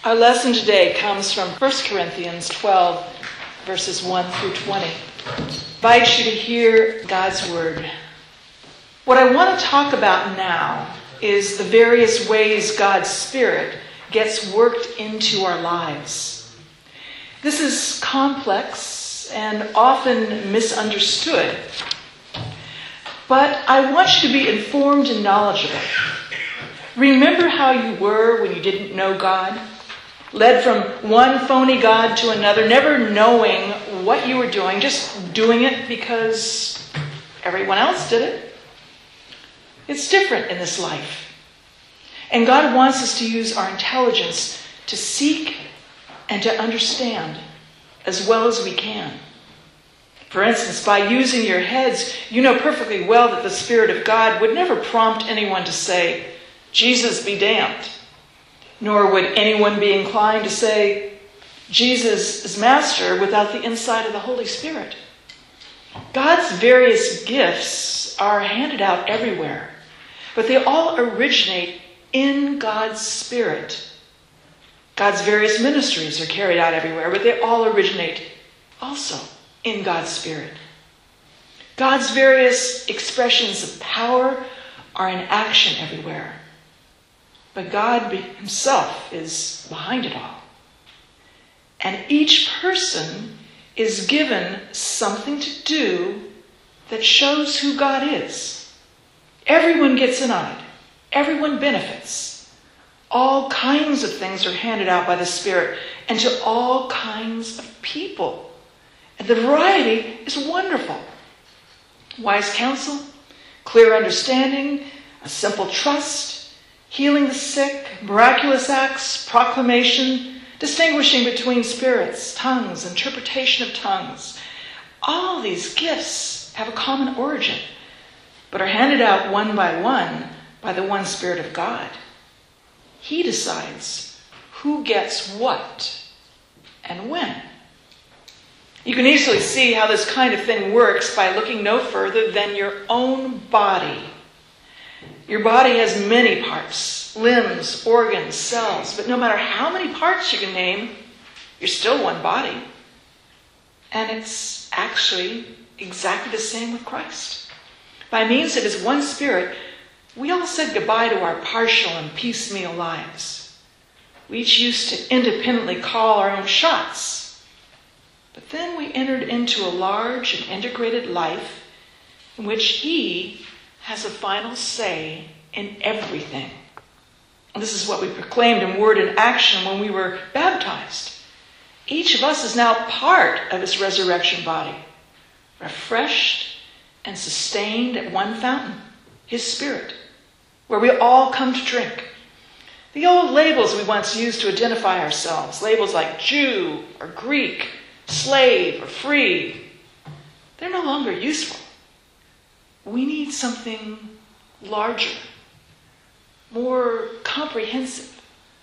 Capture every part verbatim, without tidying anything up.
Our lesson today comes from First Corinthians twelve, verses one through twenty. I invite you to hear God's word. What I want to talk about now is the various ways God's Spirit gets worked into our lives. This is complex and often misunderstood, but I want you to be informed and knowledgeable. Remember how you were when you didn't know God? Led from one phony God to another, never knowing what you were doing, just doing it because everyone else did it. It's different in this life. And God wants us to use our intelligence to seek and to understand as well as we can. For instance, by using your heads, you know perfectly well that the Spirit of God would never prompt anyone to say, "Jesus be damned." Nor would anyone be inclined to say, "Jesus is Master," without the insight of the Holy Spirit. God's various gifts are handed out everywhere, but they all originate in God's Spirit. God's various ministries are carried out everywhere, but they all originate also in God's Spirit. God's various expressions of power are in action everywhere. But God himself is behind it all. And each person is given something to do that shows who God is. Everyone gets an eye. Everyone benefits. All kinds of things are handed out by the Spirit and to all kinds of people. And the variety is wonderful. Wise counsel, clear understanding, a simple trust, healing the sick, miraculous acts, proclamation, distinguishing between spirits, tongues, interpretation of tongues. All these gifts have a common origin, but are handed out one by one by the one Spirit of God. He decides who gets what and when. You can easily see how this kind of thing works by looking no further than your own body. Your body has many parts, limbs, organs, cells, but no matter how many parts you can name, you're still one body. And it's actually exactly the same with Christ. By means of his one Spirit, we all said goodbye to our partial and piecemeal lives. We each used to independently call our own shots. But then we entered into a large and integrated life in which he has a final say in everything. And this is what we proclaimed in word and action when we were baptized. Each of us is now part of his resurrection body, refreshed and sustained at one fountain, his Spirit, where we all come to drink. The old labels we once used to identify ourselves, labels like Jew or Greek, slave or free, they're no longer useful. We need something larger, more comprehensive.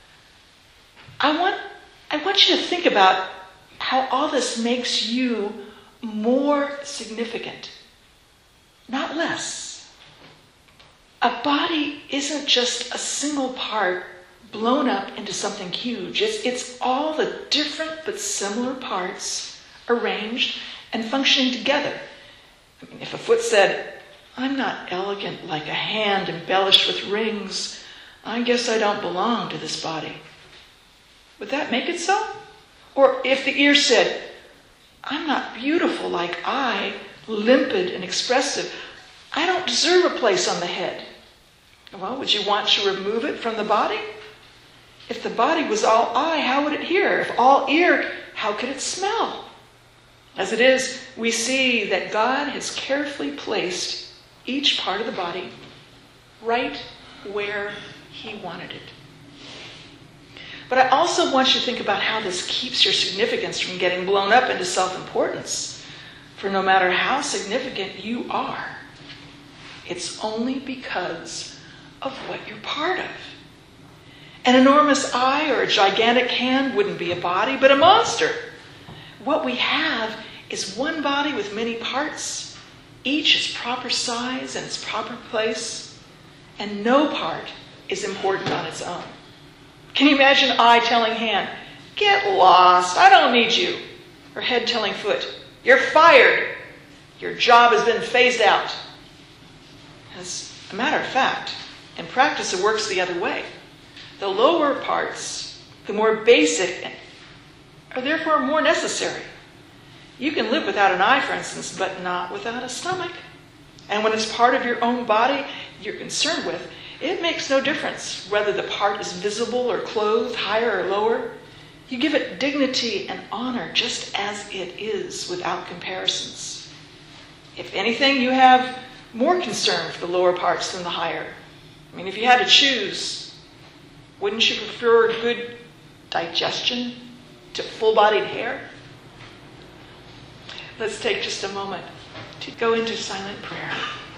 I want, I want you to think about how all this makes you more significant, not less. A body isn't just a single part blown up into something huge. It's, it's all the different but similar parts arranged and functioning together. I mean, if a foot said, "I'm not elegant like a hand embellished with rings, I guess I don't belong to this body," would that make it so? Or if the ear said, "I'm not beautiful like eye, limpid and expressive, I don't deserve a place on the head," well, would you want to remove it from the body? If the body was all eye, how would it hear? If all ear, how could it smell? As it is, we see that God has carefully placed each part of the body right where he wanted it. But I also want you to think about how this keeps your significance from getting blown up into self-importance. For no matter how significant you are, it's only because of what you're part of. An enormous eye or a gigantic hand wouldn't be a body, but a monster. What we have is one body with many parts, each its proper size and its proper place, and no part is important on its own. Can you imagine eye telling hand, get lost, I don't need you? Or head telling foot, you're fired. Your job has been phased out. As a matter of fact, in practice it works the other way. The lower parts, the more basic, are therefore more necessary. You can live without an eye, for instance, but not without a stomach. And when it's part of your own body you're concerned with, it makes no difference whether the part is visible or clothed, higher or lower. You give it dignity and honor just as it is, without comparisons. If anything, you have more concern for the lower parts than the higher. I mean, if you had to choose, wouldn't you prefer good digestion to full-bodied hair? Let's take just a moment to go into silent prayer.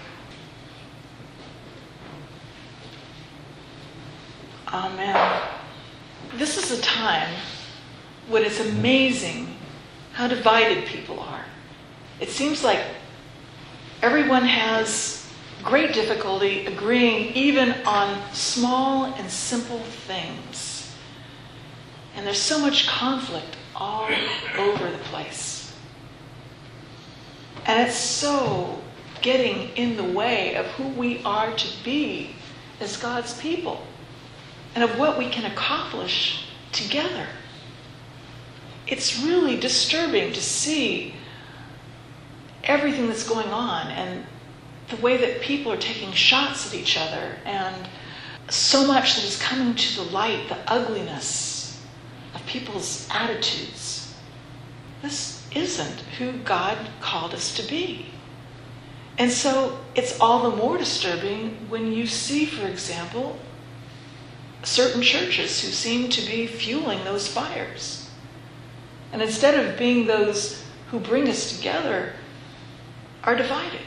Amen. This is a time when it's amazing how divided people are. It seems like everyone has great difficulty agreeing even on small and simple things. And there's so much conflict all over the place. And it's so getting in the way of who we are to be as God's people and of what we can accomplish together. It's really disturbing to see everything that's going on and the way that people are taking shots at each other, and so much that is coming to the light, the ugliness of people's attitudes. This isn't who God called us to be. And so it's all the more disturbing when you see, for example, certain churches who seem to be fueling those fires. And instead of being those who bring us together, are divided.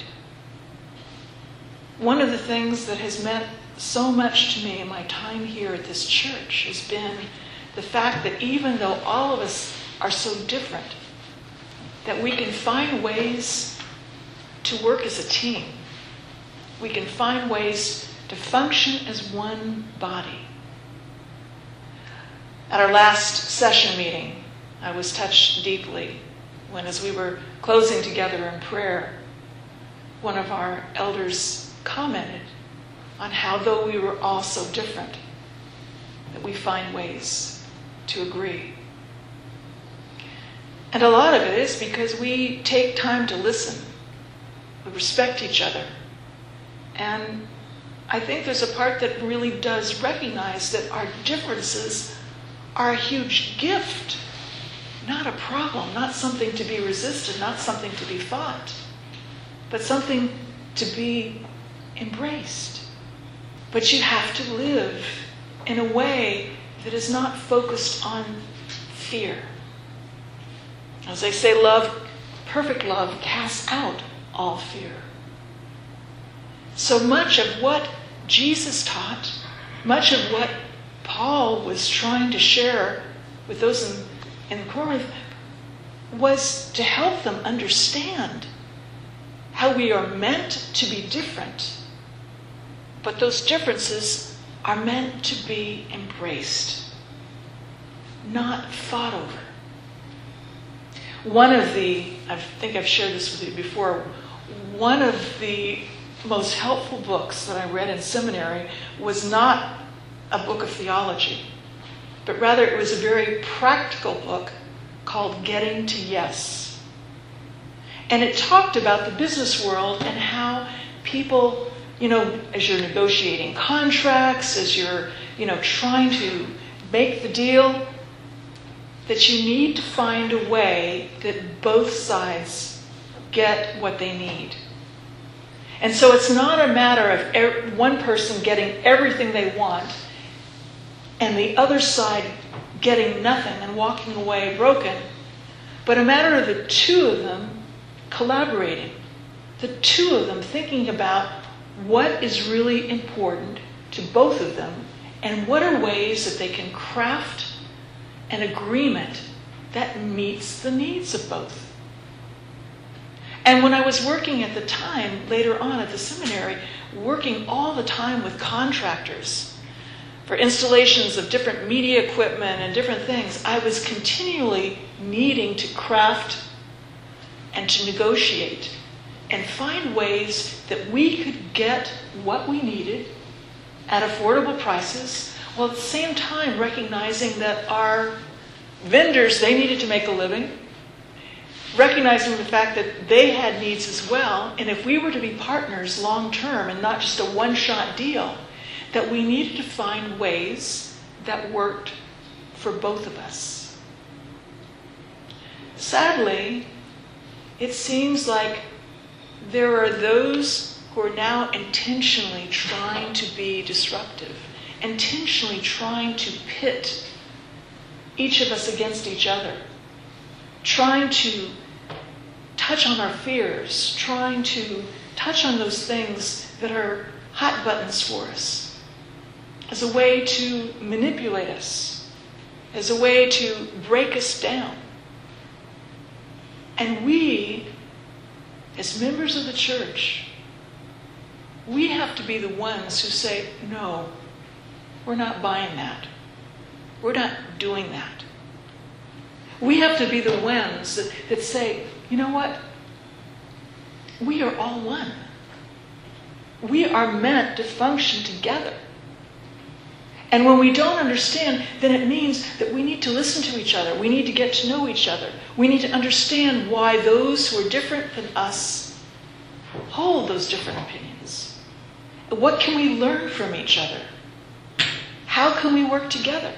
One of the things that has meant so much to me in my time here at this church has been the fact that even though all of us are so different, that we can find ways to work as a team. We can find ways to function as one body. At our last session meeting, I was touched deeply when, as we were closing together in prayer, one of our elders commented on how, though we were all so different, that we find ways to agree. And a lot of it is because we take time to listen. We respect each other. And I think there's a part that really does recognize that our differences are a huge gift, not a problem, not something to be resisted, not something to be fought, but something to be embraced. But you have to live in a way that is not focused on fear. As they say, love, perfect love casts out all fear. So much of what Jesus taught, much of what Paul was trying to share with those in, in Corinth, was to help them understand how we are meant to be different, but those differences are meant to be embraced, not fought over. One of the, I think I've shared this with you before, one of the most helpful books that I read in seminary was not a book of theology, but rather it was a very practical book called Getting to Yes. And it talked about the business world and how people, you know, as you're negotiating contracts, as you're, you know, trying to make the deal, that you need to find a way that both sides get what they need. And so it's not a matter of er- one person getting everything they want and the other side getting nothing and walking away broken, but a matter of the two of them collaborating, the two of them thinking about what is really important to both of them and what are ways that they can craft an agreement that meets the needs of both. And when I was working at the time, later on at the seminary, working all the time with contractors, for installations of different media equipment and different things, I was continually needing to craft and to negotiate and find ways that we could get what we needed at affordable prices, while at the same time recognizing that our vendors, they needed to make a living, recognizing the fact that they had needs as well, and if we were to be partners long term and not just a one-shot deal, that we needed to find ways that worked for both of us. Sadly, it seems like there are those who are now intentionally trying to be disruptive, intentionally trying to pit each of us against each other, trying to touch on our fears, trying to touch on those things that are hot buttons for us, as a way to manipulate us, as a way to break us down. And we, as members of the church, we have to be the ones who say, no, we're not buying that. We're not doing that. We have to be the ones that, that say, you know what? We are all one. We are meant to function together. And when we don't understand, then it means that we need to listen to each other. We need to get to know each other. We need to understand why those who are different than us hold those different opinions. What can we learn from each other? How can we work together?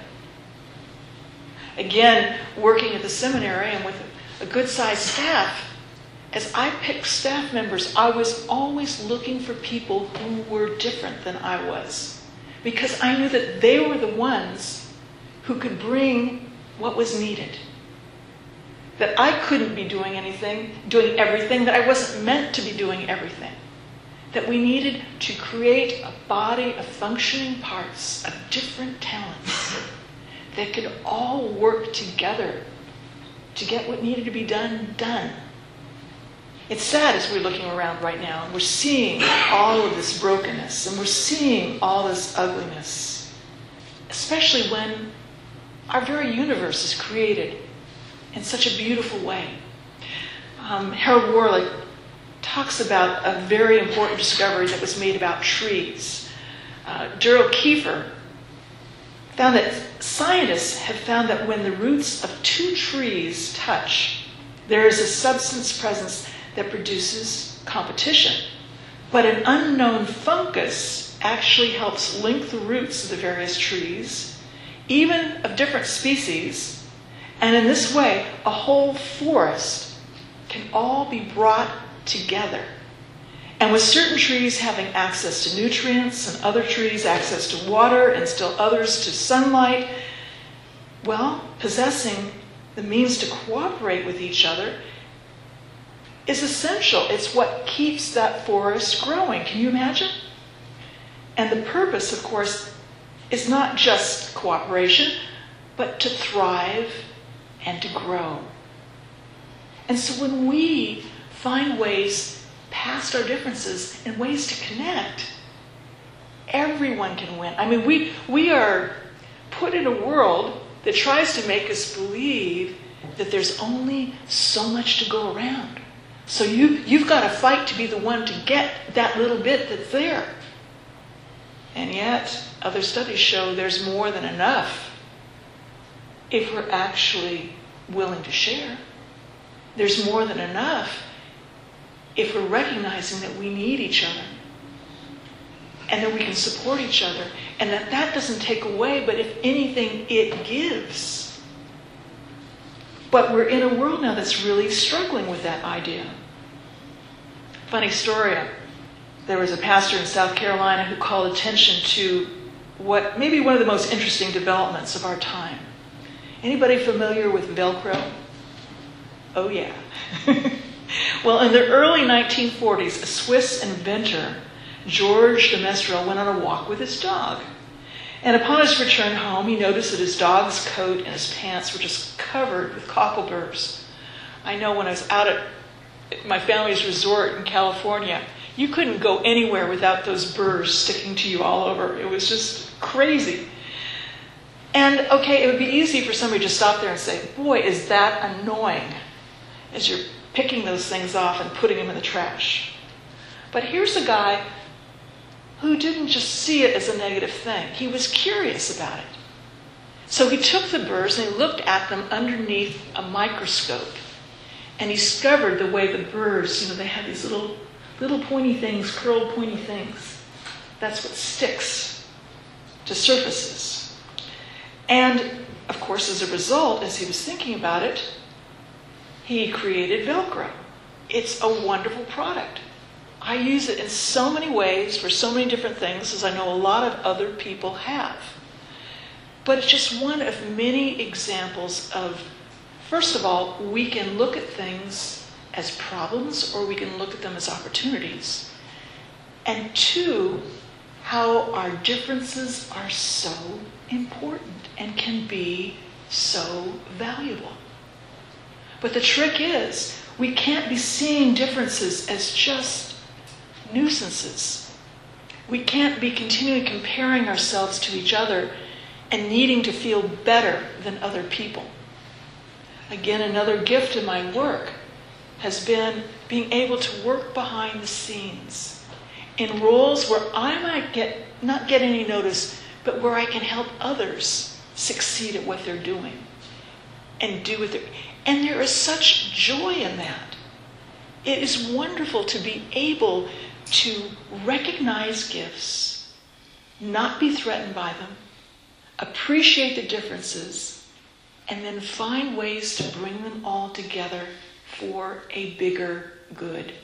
Again, working at the seminary and with a good-sized staff, as I picked staff members, I was always looking for people who were different than I was, because I knew that they were the ones who could bring what was needed. That I couldn't be doing anything, doing everything, that I wasn't meant to be doing everything. That we needed to create a body of functioning parts of different talents that could all work together to get what needed to be done, done. It's sad as we're looking around right now, and we're seeing all of this brokenness, and we're seeing all this ugliness, especially when our very universe is created in such a beautiful way. Um, Harold Warlick talks about a very important discovery that was made about trees. Uh, Gerald Kiefer found that scientists have found that when the roots of two trees touch, there is a substance present that produces competition. But an unknown fungus actually helps link the roots of the various trees, even of different species, and in this way, a whole forest can all be brought together. And with certain trees having access to nutrients and other trees access to water and still others to sunlight, well, possessing the means to cooperate with each other is essential. It's what keeps that forest growing. Can you imagine? And the purpose, of course, is not just cooperation, but to thrive and to grow. And so when we find ways past our differences and ways to connect, everyone can win. I mean, we we are put in a world that tries to make us believe that there's only so much to go around. So you, you've got to fight to be the one to get that little bit that's there. And yet, other studies show there's more than enough if we're actually willing to share. There's more than enough if we're recognizing that we need each other and that we can support each other, and that that doesn't take away, but if anything, it gives. But we're in a world now that's really struggling with that idea. Funny story. There was a pastor in South Carolina who called attention to what maybe one of the most interesting developments of our time. Anybody familiar with Velcro? Oh yeah. Well, in the early nineteen forties, a Swiss inventor, George de Mestral, went on a walk with his dog. And upon his return home, he noticed that his dog's coat and his pants were just covered with cockleburrs. I know when I was out at my family's resort in California, you couldn't go anywhere without those burrs sticking to you all over. It was just crazy. And okay, it would be easy for somebody to stop there and say, boy, is that annoying, as you're picking those things off and putting them in the trash. But here's a guy who didn't just see it as a negative thing. He was curious about it. So he took the burrs and he looked at them underneath a microscope. And he discovered the way the burrs, you know, they have these little, little pointy things, curled pointy things. That's what sticks to surfaces. And, of course, as a result, as he was thinking about it, he created Velcro. It's a wonderful product. I use it in so many ways for so many different things, as I know a lot of other people have. But it's just one of many examples of, first of all, we can look at things as problems or we can look at them as opportunities. And two, how our differences are so important and can be so valuable. But the trick is, we can't be seeing differences as just nuisances. We can't be continually comparing ourselves to each other and needing to feel better than other people. Again, another gift in my work has been being able to work behind the scenes in roles where I might get not get any notice, but where I can help others succeed at what they're doing and do what they're. And there is such joy in that. It is wonderful to be able to recognize gifts, not be threatened by them, appreciate the differences, and then find ways to bring them all together for a bigger good.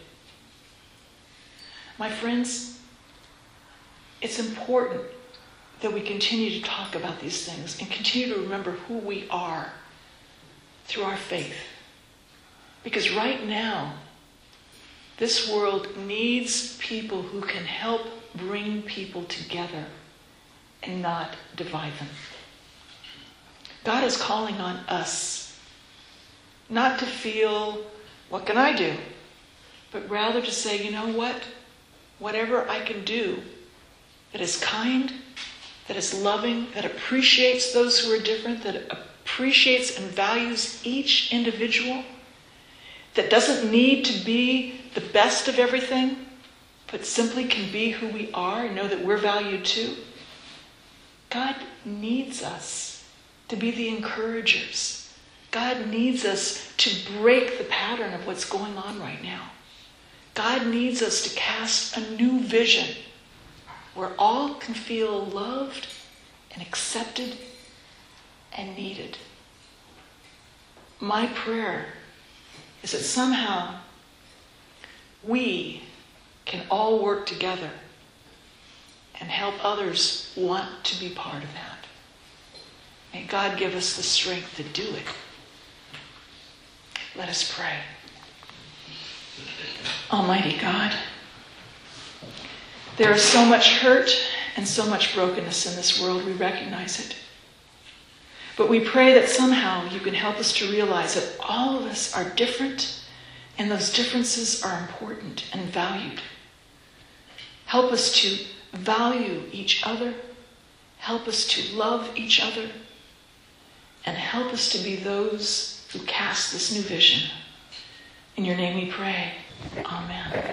My friends, it's important that we continue to talk about these things and continue to remember who we are through our faith. Because right now, this world needs people who can help bring people together and not divide them. God is calling on us not to feel, what can I do? But rather to say, you know what? Whatever I can do that is kind, that is loving, that appreciates those who are different, that appreciates and values each individual, that doesn't need to be the best of everything, but simply can be who we are and know that we're valued too. God needs us to be the encouragers. God needs us to break the pattern of what's going on right now. God needs us to cast a new vision where all can feel loved and accepted and needed. My prayer is that somehow we can all work together and help others want to be part of that. May God give us the strength to do it. Let us pray. Almighty God, there is so much hurt and so much brokenness in this world. We recognize it. But we pray that somehow you can help us to realize that all of us are different and those differences are important and valued. Help us to value each other. Help us to love each other. And help us to be those who cast this new vision. In your name we pray. Amen.